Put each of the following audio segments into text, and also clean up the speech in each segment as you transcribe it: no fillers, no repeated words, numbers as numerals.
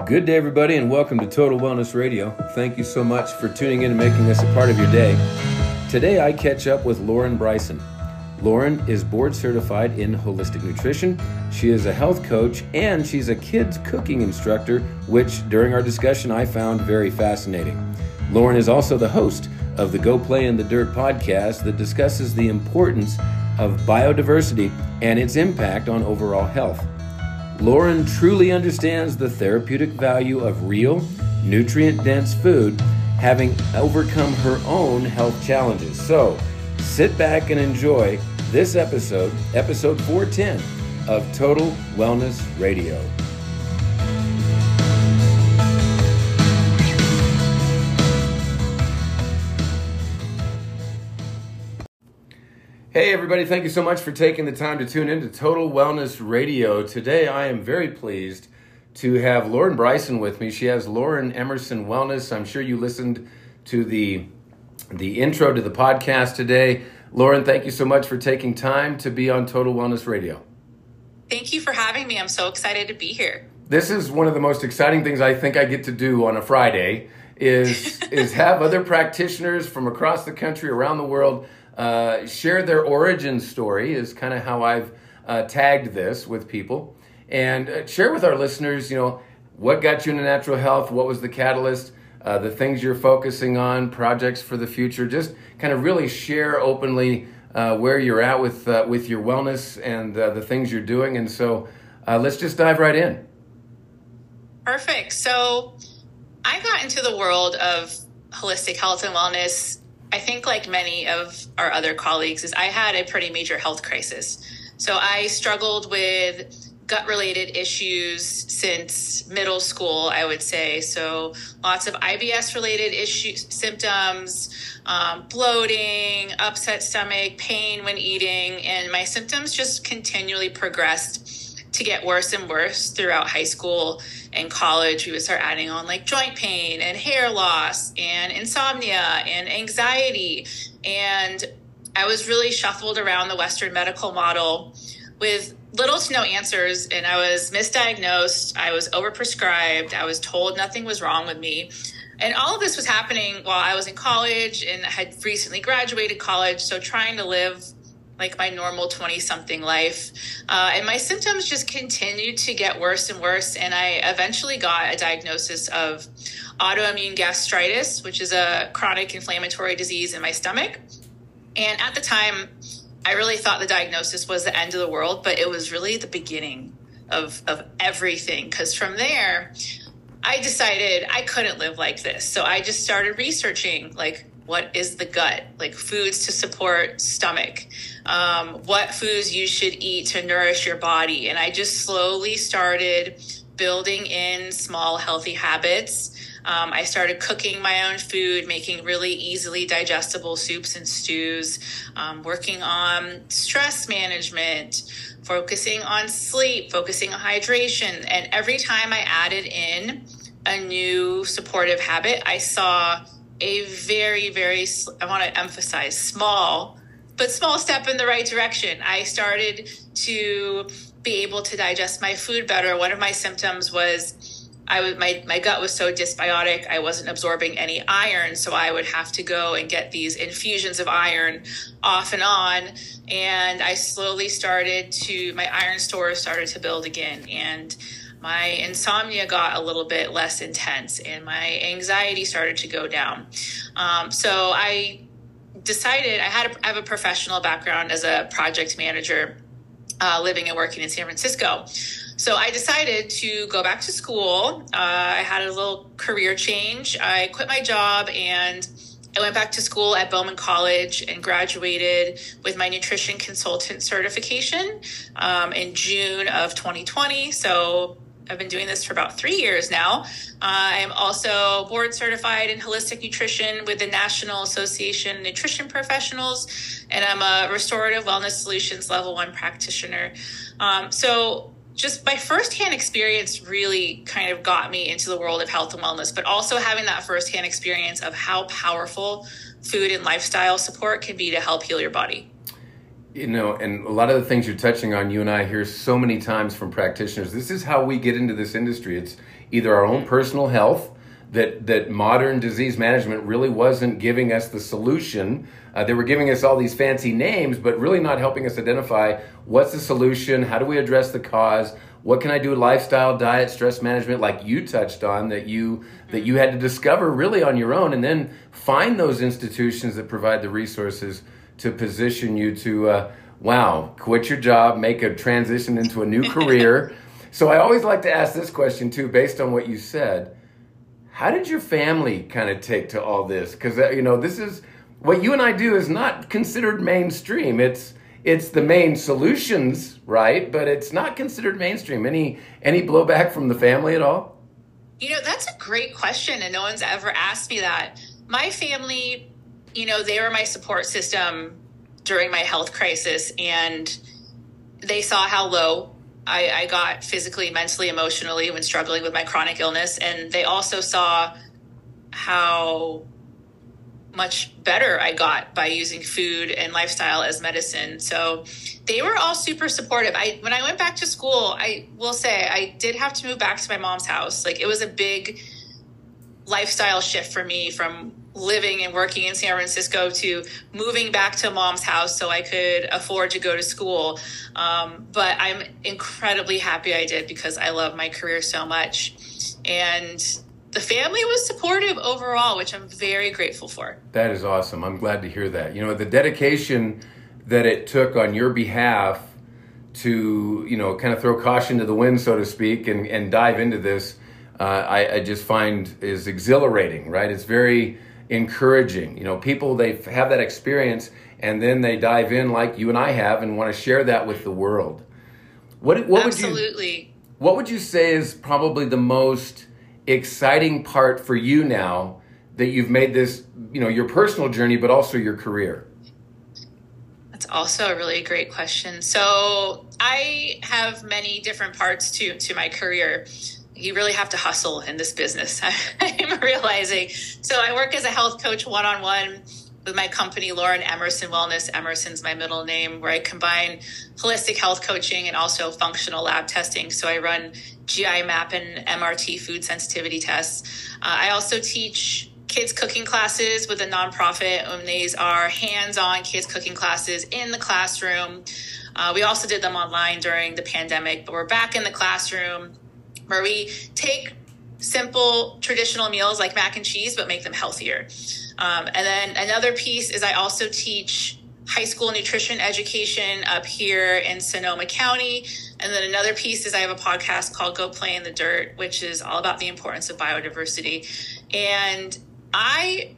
Good day, everybody, and welcome to Total Wellness Radio. Thank you so much for tuning in and making this a part of your day. Today, I catch up with Lauren Bryson. Lauren is board certified in holistic nutrition. She is a health coach, and she's a kids cooking instructor, which during our discussion, I found very fascinating. Lauren is also the host of the Go Play in the Dirt podcast that discusses the importance of biodiversity and its impact on overall health. Lauren truly understands the therapeutic value of real, nutrient-dense food, having overcome her own health challenges. So, sit back and enjoy this episode 410 of Total Wellness Radio. Hey everybody, thank you so much for taking the time to tune in to Total Wellness Radio. Today I am very pleased to have Lauren Bryson with me. She has Lauren Emerson Wellness. I'm sure you listened to the intro to the podcast today. Lauren, thank you so much for taking time to be on Total Wellness Radio. Thank you for having me. I'm so excited to be here. This is one of the most exciting things I think I get to do on a Friday is have other practitioners from across the country, around the world, share their origin story is kind of how I've tagged this with people, and share with our listeners, what got you into natural health, what was the catalyst, the things you're focusing on, projects for the future, just kind of really share openly where you're at with your wellness and the things you're doing. And so let's just dive right in. Perfect. So I got into the world of holistic health and wellness, I think like many of our other colleagues, is I had a pretty major health crisis. So I struggled with gut-related issues since middle school, I would say. So lots of IBS-related symptoms, bloating, upset stomach, pain when eating, and my symptoms just continually progressed to get worse and worse throughout high school and college. We would start adding on like joint pain and hair loss and insomnia and anxiety. And I was really shuffled around the Western medical model with little to no answers. And I was misdiagnosed. I was overprescribed. I was told nothing was wrong with me. And all of this was happening while I was in college and had recently graduated college. So trying to live like my normal 20-something life. And my symptoms just continued to get worse and worse. And I eventually got a diagnosis of autoimmune gastritis, which is a chronic inflammatory disease in my stomach. And at the time, I really thought the diagnosis was the end of the world, but it was really the beginning of everything. Because from there, I decided I couldn't live like this. So I just started researching, like, what is the gut? Like foods to support stomach, what foods you should eat to nourish your body. And I just slowly started building in small healthy habits. I started cooking my own food, making really easily digestible soups and stews, working on stress management, focusing on sleep, focusing on hydration. And every time I added in a new supportive habit, I saw a very, very, I want to emphasize small step in the right direction. I started to be able to digest my food better. One of my symptoms was my gut was so dysbiotic. I wasn't absorbing any iron. So I would have to go and get these infusions of iron off and on. And I slowly my iron stores started to build again. And my insomnia got a little bit less intense and my anxiety started to go down. So I decided I have a professional background as a project manager, living and working in San Francisco. So I decided to go back to school. I had a little career change. I quit my job and I went back to school at Bowman College and graduated with my nutrition consultant certification in June of 2020. So I've been doing this for about 3 years now. I'm also board certified in holistic nutrition with the National Association of Nutrition Professionals, and I'm a restorative wellness solutions level 1 practitioner. So just my firsthand experience really kind of got me into the world of health and wellness, but also having that firsthand experience of how powerful food and lifestyle support can be to help heal your body. You know, and a lot of the things you're touching on, you and I hear so many times from practitioners. This is how we get into this industry. It's either our own personal health, that modern disease management really wasn't giving us the solution. They were giving us all these fancy names, but really not helping us identify what's the solution, how do we address the cause, what can I do with lifestyle, diet, stress management, like you touched on, that you had to discover really on your own, and then find those institutions that provide the resources to position you to, quit your job, make a transition into a new career. So I always like to ask this question too, based on what you said. How did your family kind of take to all this? Because, this is what you and I do is not considered mainstream. It's the main solutions, right? But it's not considered mainstream. Any blowback from the family at all? That's a great question, and no one's ever asked me that. My family, they were my support system during my health crisis, and they saw how low I got physically, mentally, emotionally when struggling with my chronic illness. And they also saw how much better I got by using food and lifestyle as medicine. So they were all super supportive. When I went back to school, I will say I did have to move back to my mom's house. Like, it was a big lifestyle shift for me from living and working in San Francisco to moving back to mom's house so I could afford to go to school. But I'm incredibly happy I did, because I love my career so much. And the family was supportive overall, which I'm very grateful for. That is awesome. I'm glad to hear that. The dedication that it took on your behalf to, kind of throw caution to the wind, so to speak, and dive into this, I just find is exhilarating, right? It's very encouraging. People, they have that experience and then they dive in like you and I have and want to share that with the world. What Absolutely. What would you say is probably the most exciting part for you now that you've made this, your personal journey, but also your career? That's also a really great question. So I have many different parts to my career. You really have to hustle in this business, I'm realizing. So I work as a health coach one-on-one with my company, Lauren Emerson Wellness. Emerson's my middle name, where I combine holistic health coaching and also functional lab testing. So I run GI map and MRT food sensitivity tests. I also teach kids cooking classes with a nonprofit, and these are hands-on kids cooking classes in the classroom. We also did them online during the pandemic, but we're back in the classroom, where we take simple traditional meals like mac and cheese, but make them healthier. And then another piece is I also teach high school nutrition education up here in Sonoma County. And then another piece is I have a podcast called Go Play in the Dirt, which is all about the importance of biodiversity. And I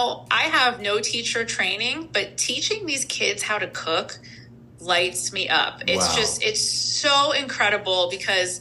have no teacher training, but teaching these kids how to cook lights me up. It's so incredible, because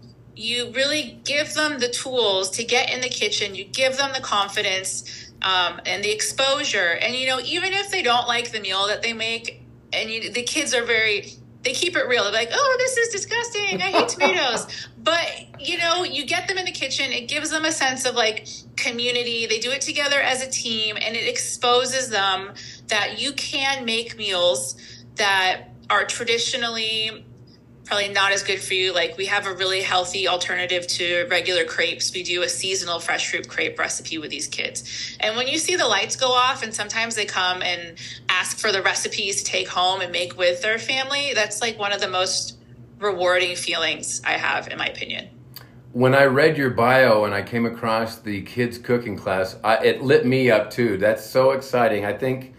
you really give them the tools to get in the kitchen. You give them the confidence and the exposure. And, even if they don't like the meal that they make, and the kids are they keep it real. They're like, oh, this is disgusting. I hate tomatoes. But, you get them in the kitchen. It gives them a sense of community. They do it together as a team, and it exposes them that you can make meals that are traditionally probably not as good for you. Like, we have a really healthy alternative to regular crepes. We do a seasonal fresh fruit crepe recipe with these kids. And when you see the lights go off, and sometimes they come and ask for the recipes to take home and make with their family, that's one of the most rewarding feelings I have, in my opinion. When I read your bio and I came across the kids cooking class, it lit me up too. That's so exciting. I think,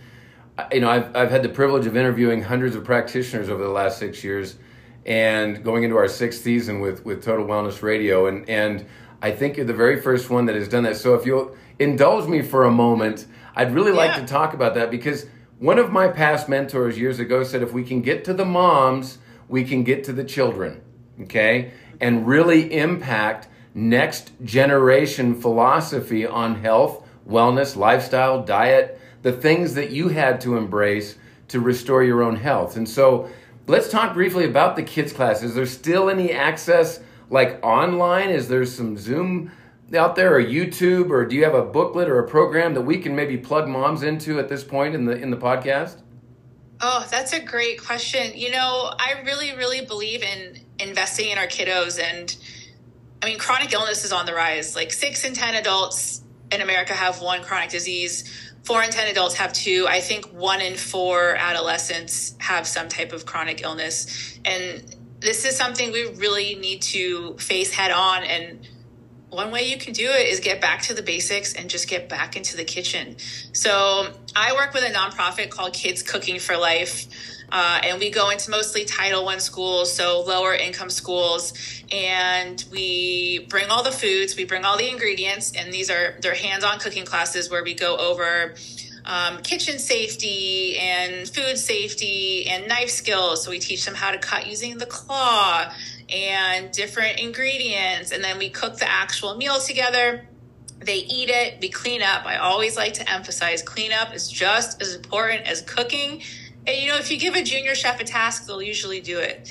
I've had the privilege of interviewing hundreds of practitioners over the last 6 years, and going into our 6th season with Total Wellness Radio. And I think you're the very first one that has done that. So if you'll indulge me for a moment, I'd really like to talk about that, because one of my past mentors years ago said, if we can get to the moms, we can get to the children, okay? And really impact next generation philosophy on health, wellness, lifestyle, diet, the things that you had to embrace to restore your own health. And so let's talk briefly about the kids class. Is there still any access online? Is there some Zoom out there, or YouTube, or do you have a booklet or a program that we can maybe plug moms into at this point in the podcast? Oh, that's a great question. I really, really believe in investing in our kiddos. And I mean, chronic illness is on the rise. Like 6 in 10 adults in America have one chronic disease. 4 in 10 adults have two. I think 1 in 4 adolescents have some type of chronic illness. And this is something we really need to face head on. And one way you can do it is get back to the basics and just get back into the kitchen. So I work with a nonprofit called Kids Cooking for Life. And we go into mostly Title I schools, so lower income schools, and we bring all the foods, we bring all the ingredients, and they're hands-on cooking classes where we go over kitchen safety and food safety and knife skills. So we teach them how to cut using the claw and different ingredients, and then we cook the actual meal together. They eat it, we clean up. I always like to emphasize cleanup is just as important as cooking. And, if you give a junior chef a task, they'll usually do it.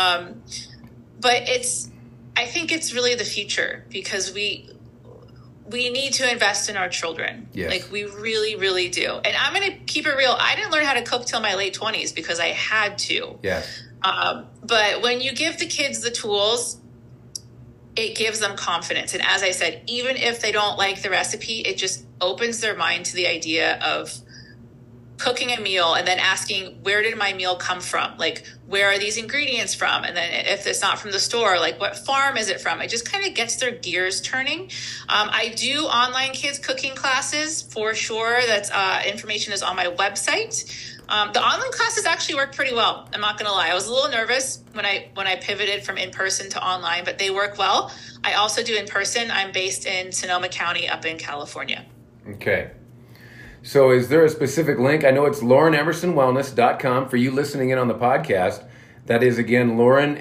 But I think it's really the future, because we need to invest in our children. Yes. Like we really, really do. And I'm going to keep it real. I didn't learn how to cook till my late 20s because I had to. Yes. But when you give the kids the tools, it gives them confidence. And as I said, even if they don't like the recipe, it just opens their mind to the idea of cooking a meal and then asking, where did my meal come from? Like, where are these ingredients from? And then if it's not from the store, like what farm is it from? It just kind of gets their gears turning. I do online kids cooking classes for sure. That's information is on my website. The online classes actually work pretty well. I'm not going to lie. I was a little nervous when I pivoted from in-person to online, but they work well. I also do in-person. I'm based in Sonoma County up in California. Okay. So is there a specific link? I know it's LaurenEmersonWellness.com for you listening in on the podcast. That is, again,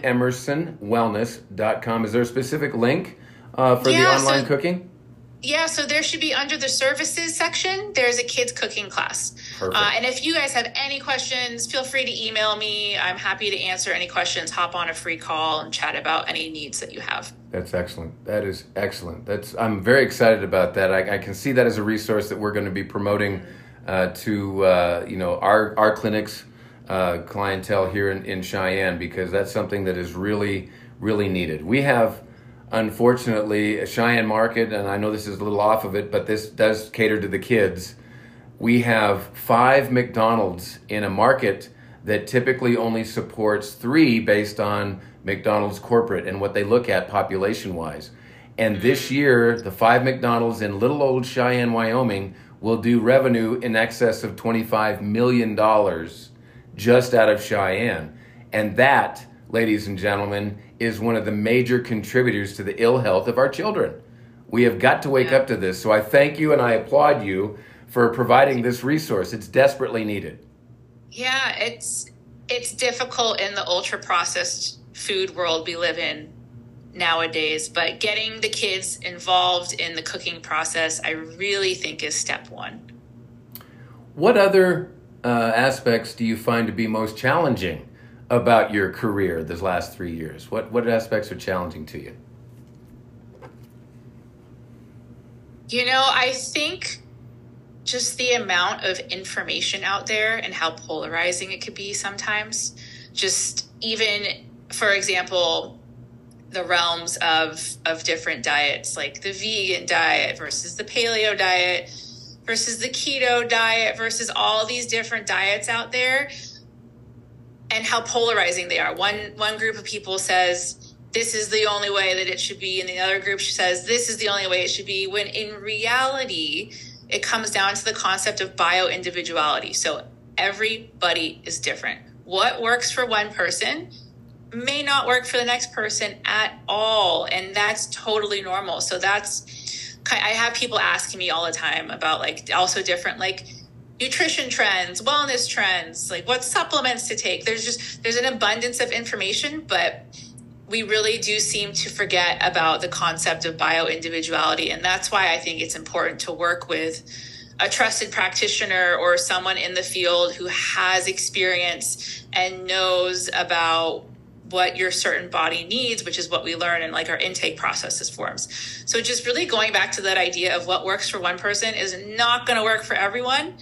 LaurenEmersonWellness.com. Is there a specific link for the online cooking? Yeah, so there should be under the services section, there's a kids cooking class. Perfect. And if you guys have any questions, feel free to email me. I'm happy to answer any questions, hop on a free call and chat about any needs that you have. That's excellent. That is excellent. I'm very excited about that. I can see that as a resource that we're going to be promoting to our clinics, clientele here in Cheyenne, because that's something that is really, really needed. We have, unfortunately, a Cheyenne market, and I know this is a little off of it, but this does cater to the kids. We have 5 McDonald's in a market that typically only supports 3 based on McDonald's corporate and what they look at population-wise. And this year, the 5 McDonald's in little old Cheyenne, Wyoming, will do revenue in excess of $25 million just out of Cheyenne. And that, ladies and gentlemen, is one of the major contributors to the ill health of our children. We have got to wake up to this. So I thank you and I applaud you for providing this resource. It's desperately needed. Yeah, it's difficult in the ultra-processed food world we live in nowadays, but getting the kids involved in the cooking process, I really think is step one. What other aspects do you find to be most challenging about your career this last 3 years? What aspects are challenging to you? I think just the amount of information out there and how polarizing it could be sometimes. Just even, for example, the realms of different diets, like the vegan diet versus the paleo diet versus the keto diet versus all these different diets out there, and how polarizing they are. One group of people says, this is the only way that it should be, and the other group says, this is the only way it should be, when in reality, it comes down to the concept of bio-individuality. So everybody is different. What works for one person may not work for the next person at all. And that's totally normal. So I have people asking me all the time about also different nutrition trends, wellness trends, what supplements to take. There's an abundance of information, but we really do seem to forget about the concept of bio-individuality. And that's why I think it's important to work with a trusted practitioner or someone in the field who has experience and knows about what your certain body needs, which is what we learn in our intake processes forms. So just really going back to that idea of what works for one person is not going to work for everyone.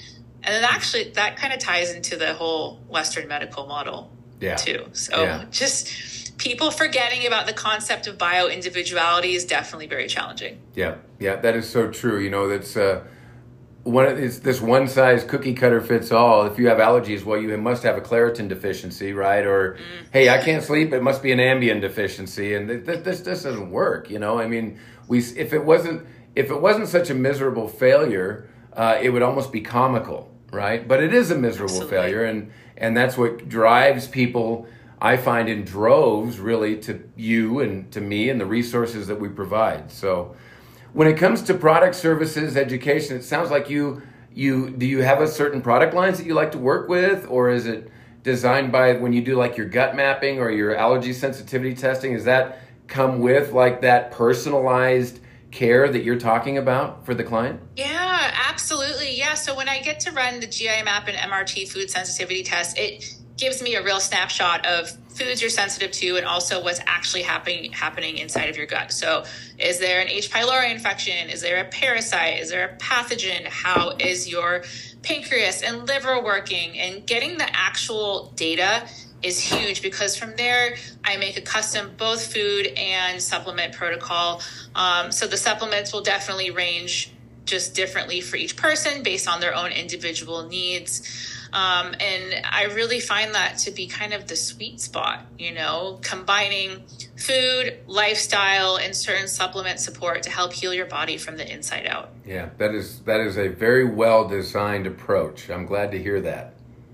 And then actually that kind of ties into the whole Western medical model too. So just people forgetting about the concept of bio-individuality is definitely very challenging. Yeah, that is so true. You know, that's it's this one size cookie cutter fits all. If you have allergies, well, you must have a Claritin deficiency, right? Or, hey, I can't sleep, it must be an Ambien deficiency. And this doesn't work, you know? I mean, if it wasn't such a miserable failure, it would almost be comical, right? But it is a miserable failure, and that's what drives people, I find, in droves, really, to you and to me and the resources that we provide. So when it comes to product, services, education, it sounds like do you have a certain product lines that you like to work with, or is it designed by when you do like your gut mapping or your allergy sensitivity testing? Does that come with like that personalized care that you're talking about for the client? Yeah, absolutely. Yeah. So when I get to run the GI map and MRT food sensitivity test, it gives me a real snapshot of foods you're sensitive to and also what's actually happening inside of your gut. So is there an H. pylori infection? Is there a parasite? Is there a pathogen? How is your pancreas and liver working? And getting the actual data is huge, because from there I make a custom both food and supplement protocol. So the supplements will definitely range just differently for each person based on their own individual needs. And I really find that to be kind of the sweet spot, you know, combining food, lifestyle, and certain supplement support to help heal your body from the inside out. Yeah, that is a very well designed approach. I'm glad to hear that.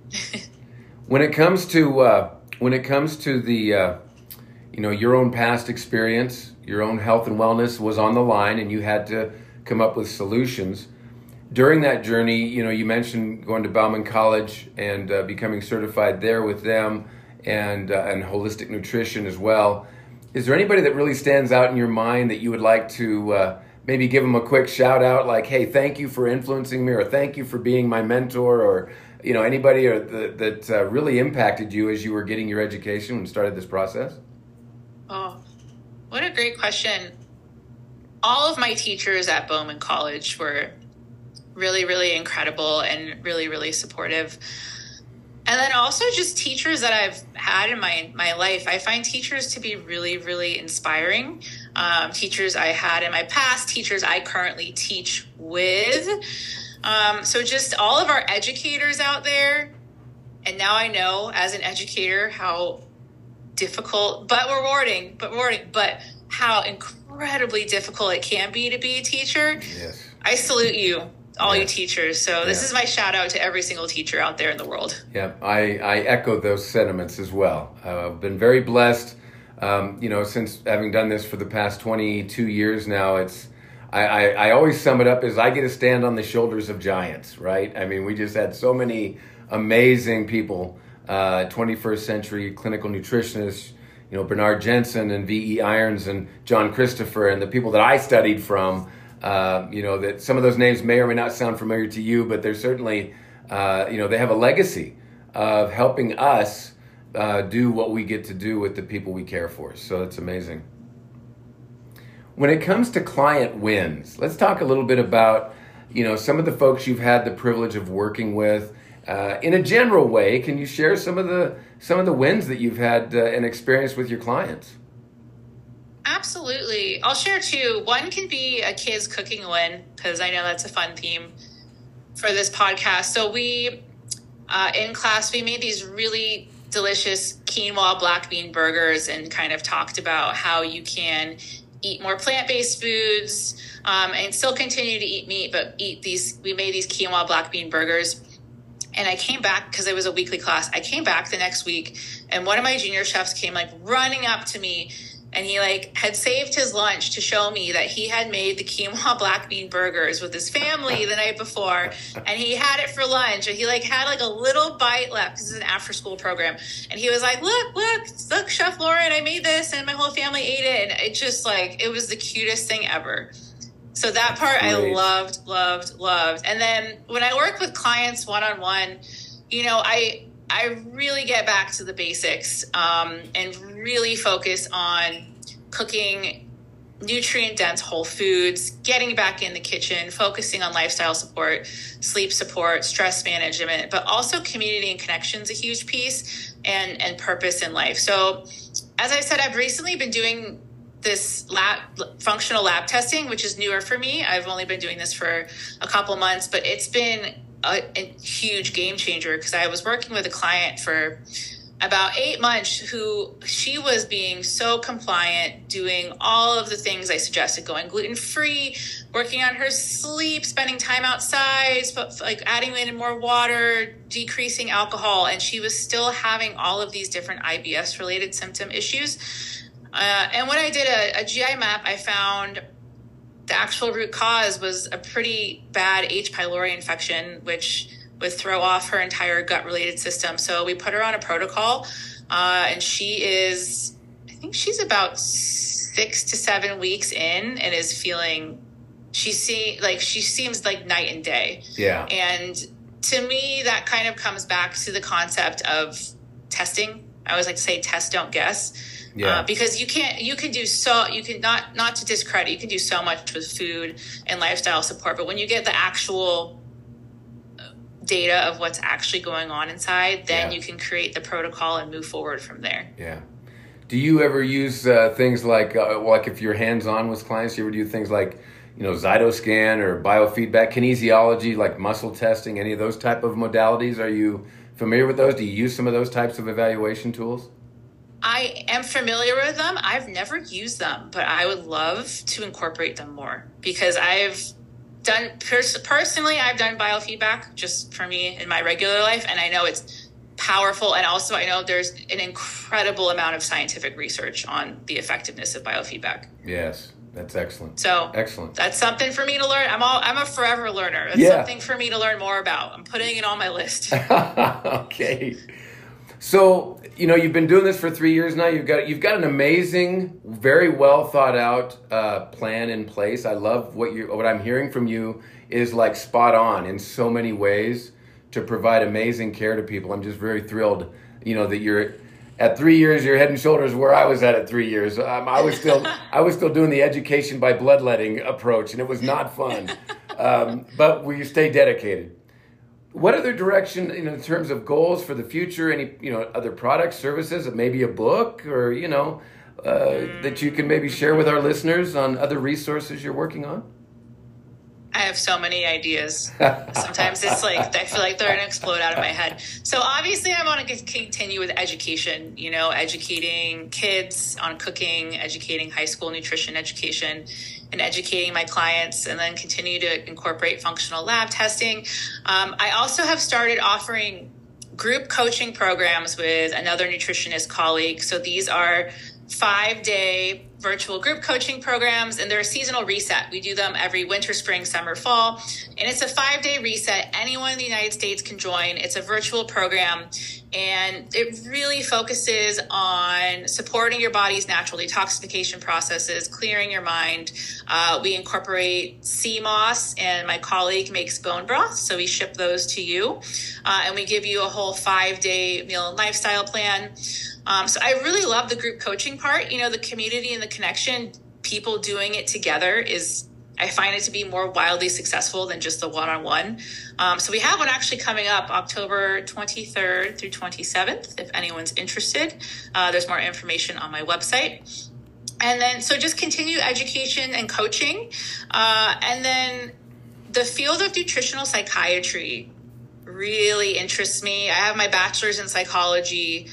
When it comes to the your own past experience, your own health and wellness was on the line, and you had to come up with solutions. During that journey, you know, you mentioned going to Bauman College and becoming certified there with them, and holistic nutrition as well. Is there anybody that really stands out in your mind that you would like to maybe give them a quick shout out, like, hey, thank you for influencing me, or thank you for being my mentor, or, you know, anybody that really impacted you as you were getting your education and started this process? Oh, what a great question. All of my teachers at Bauman College were really, really incredible and really, really supportive. And then also just teachers that I've had in my life. I find teachers to be really, really inspiring. Teachers I had in my past, teachers I currently teach with. So just all of our educators out there. And now I know as an educator how difficult, but rewarding, but how incredibly difficult it can be to be a teacher. Yes. I salute you, all you teachers. So this is my shout out to every single teacher out there in the world. Yeah, I echo those sentiments as well. I've been very blessed, since having done this for the past 22 years now. I always sum it up as I get to stand on the shoulders of giants, right? I mean, we just had so many amazing people, 21st century clinical nutritionists, you know, Bernard Jensen and V.E. Irons and John Christopher, and the people that I studied from. That some of those names may or may not sound familiar to you, but they're certainly, they have a legacy of helping us do what we get to do with the people we care for. So it's amazing. When it comes to client wins, let's talk a little bit about, you know, some of the folks you've had the privilege of working with. In a general way, can you share some of the wins that you've had and experienced with your clients? Absolutely. I'll share two. One can be a kid's cooking win, because I know that's a fun theme for this podcast. So we, in class, we made these really delicious quinoa black bean burgers and kind of talked about how you can eat more plant-based foods and still continue to eat meat, but we made these quinoa black bean burgers. And I came back, because it was a weekly class. I came back the next week, and one of my junior chefs came running up to me, and he had saved his lunch to show me that he had made the quinoa black bean burgers with his family the night before. And he had it for lunch, and he had a little bite left, because it's an after school program. And he was like, look, Chef Lauren, I made this and my whole family ate it. And it just it was the cutest thing ever. So that part I loved. And then when I work with clients one-on-one, you know, I really get back to the basics and really focus on cooking nutrient-dense whole foods, getting back in the kitchen, focusing on lifestyle support, sleep support, stress management, but also community and connections, a huge piece, and purpose in life. So as I said, I've recently been doing this functional lab testing, which is newer for me. I've only been doing this for a couple months, but it's been a huge game changer, because I was working with a client for about 8 months who she was being so compliant, doing all of the things I suggested, going gluten-free, working on her sleep, spending time outside, like adding in more water, decreasing alcohol. And she was still having all of these different IBS related symptom issues. And when I did a GI map, I found the actual root cause was a pretty bad H. pylori infection, which would throw off her entire gut-related system. So we put her on a protocol, and she is, I think she's about 6 to 7 weeks in, and is feeling, she seems like night and day. Yeah. And to me, that kind of comes back to the concept of testing. I always like to say test, don't guess. Yeah. Because you can not to discredit, you can do so much with food and lifestyle support, but when you get the actual data of what's actually going on inside, then you can create the protocol and move forward from there. Yeah. Do you ever use things like if you're hands-on with clients, you ever do things like, Zytoscan or biofeedback, kinesiology, like muscle testing, any of those type of modalities? Are you familiar with those? Do you use some of those types of evaluation tools? I am familiar with them. I've never used them, but I would love to incorporate them more, because I've done personally, I've done biofeedback just for me in my regular life, and I know it's powerful. And also I know there's an incredible amount of scientific research on the effectiveness of biofeedback. Yes, that's excellent. So excellent. That's something for me to learn. I'm a forever learner. That's something for me to learn more about. I'm putting it on my list. Okay. So, you've been doing this for 3 years now. You've got an amazing, very well thought out plan in place. I love what I'm hearing from you is like spot on in so many ways to provide amazing care to people. I'm just very thrilled, that you're at 3 years, you're head and shoulders where I was at 3 years. I was still doing the education by bloodletting approach, and it was not fun. But we stay dedicated. What other direction, in terms of goals for the future? Any, other products, services, maybe a book, or that you can maybe share with our listeners on other resources you're working on? I have so many ideas. Sometimes it's like, I feel like they're going to explode out of my head. So obviously I want to continue with education, educating kids on cooking, educating high school nutrition education, and educating my clients, and then continue to incorporate functional lab testing. I also have started offering group coaching programs with another nutritionist colleague. So these are 5-day virtual group coaching programs, and they're a seasonal reset. We do them every winter, spring, summer, fall, and it's a 5-day reset. Anyone in the United States can join. It's a virtual program, and it really focuses on supporting your body's natural detoxification processes, clearing your mind. We incorporate sea moss, and my colleague makes bone broth, so we ship those to you, and we give you a whole 5-day meal and lifestyle plan. So I really love the group coaching part. The community and the connection, people doing it together I find it to be more wildly successful than just the one-on-one. So we have one actually coming up October 23rd through 27th, if anyone's interested. There's more information on my website. And then, so just continue education and coaching. And then the field of nutritional psychiatry really interests me. I have my bachelor's in psychology.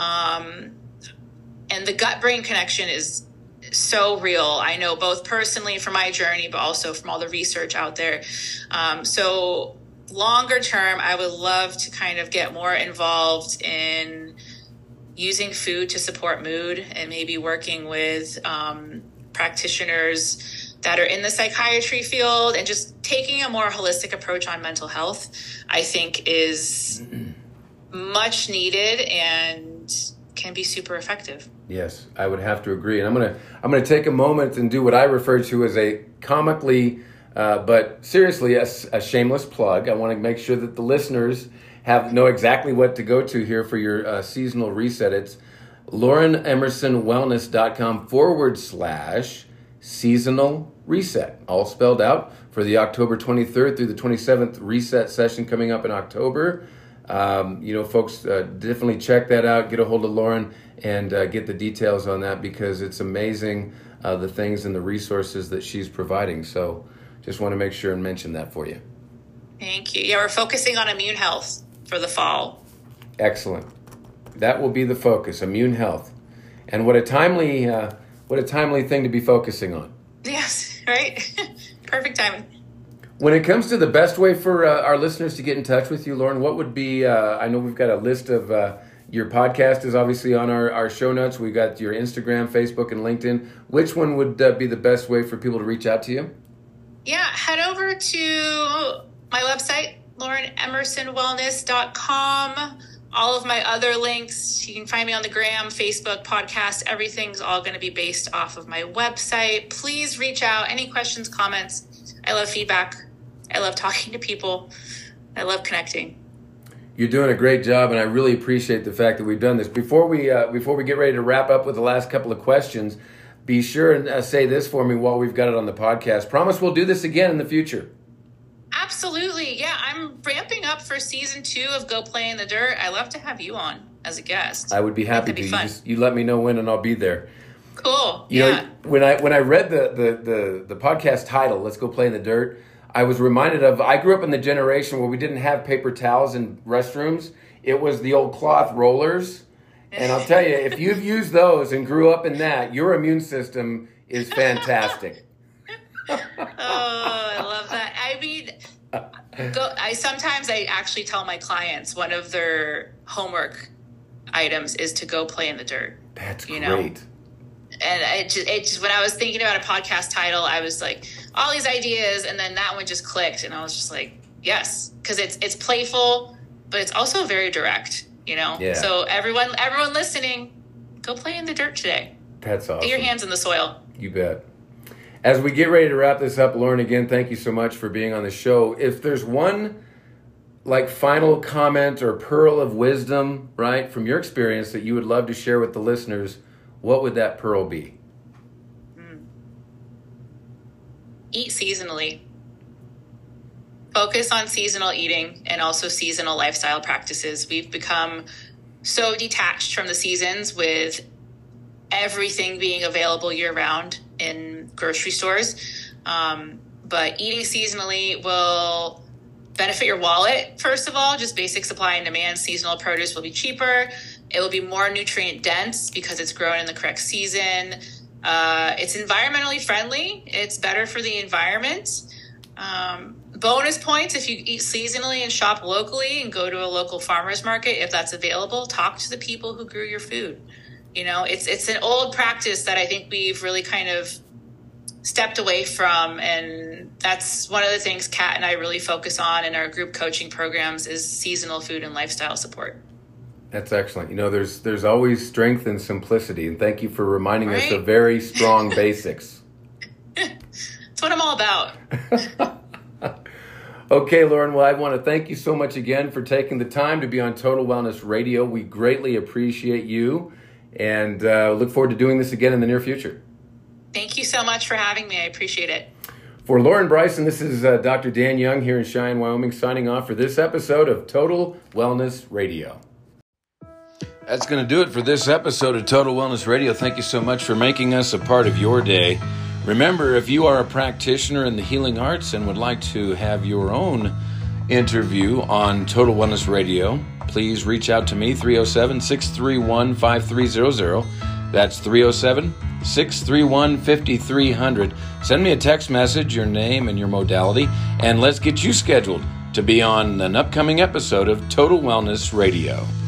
And the gut-brain connection is so real. I know both personally from my journey, but also from all the research out there. So longer term, I would love to kind of get more involved in using food to support mood, and maybe working with practitioners that are in the psychiatry field, and just taking a more holistic approach on mental health, I think is much needed and can be super effective. Yes, I would have to agree. And I'm gonna take a moment and do what I refer to as a comically, but seriously, a shameless plug. I want to make sure that the listeners know exactly what to go to here for your seasonal reset. It's LaurenEmersonWellness.com Seasonal Reset, all spelled out, for the October 23rd through the 27th reset session coming up in October. Folks, definitely check that out. Get a hold of Lauren and get the details on that, because it's amazing the things and the resources that she's providing. So just want to make sure and mention that for you. Thank you. Yeah, we're focusing on immune health for the fall. Excellent. That will be the focus, immune health. And what a timely thing to be focusing on. Yes, right? Perfect timing. When it comes to the best way for our listeners to get in touch with you, Lauren, what would be, I know we've got a list of, your podcast is obviously on our show notes. We've got your Instagram, Facebook, and LinkedIn. Which one would be the best way for people to reach out to you? Yeah, head over to my website, laurenemersonwellness.com. All of my other links, you can find me on the Gram, Facebook, podcast. Everything's all going to be based off of my website. Please reach out. Any questions, comments? I love feedback. I love talking to people. I love connecting. You're doing a great job, and I really appreciate the fact that we've done this. Before we get ready to wrap up with the last couple of questions, be sure and say this for me while we've got it on the podcast. Promise we'll do this again in the future. Absolutely. Yeah, I'm ramping up for season 2 of Go Play in the Dirt. I'd love to have you on as a guest. I would be happy to. You let me know when, and I'll be there. Cool. You know, when I read the podcast title, Let's Go Play in the Dirt, I was reminded of, I grew up in the generation where we didn't have paper towels in restrooms. It was the old cloth rollers. And I'll tell you, if you've used those and grew up in that, your immune system is fantastic. Oh, I love that. I mean, sometimes I actually tell my clients one of their homework items is to go play in the dirt. That's great. And it just when I was thinking about a podcast title, I was like, all these ideas, and then that one just clicked, and I was just like, yes, because it's playful, but it's also very direct, Yeah. So everyone listening, go play in the dirt today. That's awesome. Get your hands in the soil. You bet. As we get ready to wrap this up, Lauren, again, thank you so much for being on the show. If there's one final comment or pearl of wisdom, right, from your experience that you would love to share with the listeners, what would that pearl be? Eat seasonally. Focus on seasonal eating and also seasonal lifestyle practices. We've become so detached from the seasons, with everything being available year-round in grocery stores. But eating seasonally will benefit your wallet, first of all. Just basic supply and demand. Seasonal produce will be cheaper. It will be more nutrient dense because it's grown in the correct season. It's environmentally friendly. It's better for the environment. Bonus points if you eat seasonally and shop locally and go to a local farmer's market, if that's available. Talk to the people who grew your food. It's an old practice that I think we've really kind of stepped away from, and that's one of the things Kat and I really focus on in our group coaching programs is seasonal food and lifestyle support. That's excellent. There's always strength in simplicity, and thank you for reminding us of very strong basics. That's what I'm all about. Okay, Lauren, well, I want to thank you so much again for taking the time to be on Total Wellness Radio. We greatly appreciate you, and look forward to doing this again in the near future. Thank you so much for having me. I appreciate it. For Lauren Bryson, this is Dr. Dan Young here in Cheyenne, Wyoming, signing off for this episode of Total Wellness Radio. That's going to do it for this episode of Total Wellness Radio. Thank you so much for making us a part of your day. Remember, if you are a practitioner in the healing arts and would like to have your own interview on Total Wellness Radio, please reach out to me, 307-631-5300. That's 307-631-5300. Send me a text message, your name and your modality, and let's get you scheduled to be on an upcoming episode of Total Wellness Radio.